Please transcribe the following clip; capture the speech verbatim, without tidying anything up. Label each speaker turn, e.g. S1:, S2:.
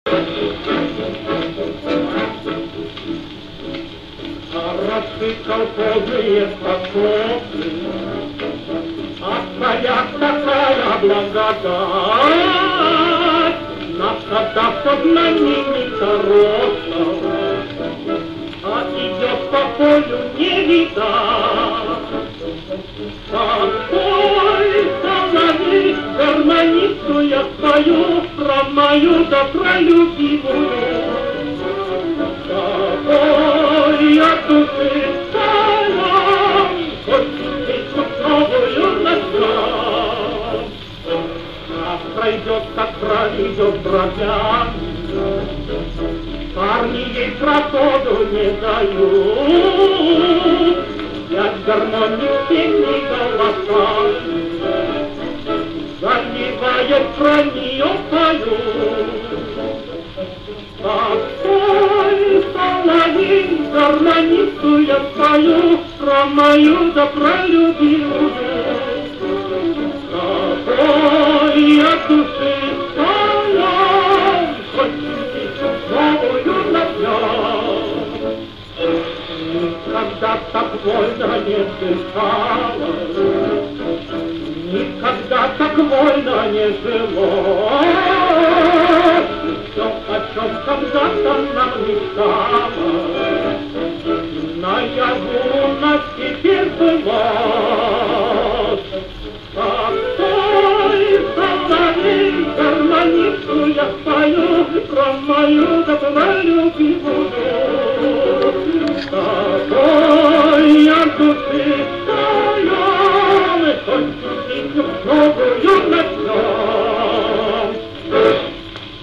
S1: Хороши колхозные подсобки, а стоят такая благодать. Наша даст знаменитая роста, а идет по полю не видать. Какой соловей, гармонисту я спою про мою да про любимую. Какой я души салам, хоть песню новую начал. Как пройдет, как пройдет бродяга, парни ей красоту не дают. Взять гармонию песни голоса, заливает про нее поют. Какой соловей, гармонисту я спою про мою да про любимую. Какой я души салам, хоть песню новую напел. Никогда так вольно не дышала, никогда так вольно не жило. Все, о чем когда-то нам мечтала, наяву у нас теперь сбылось. Какой соловей, гармонисту я спою про мою да про любимую.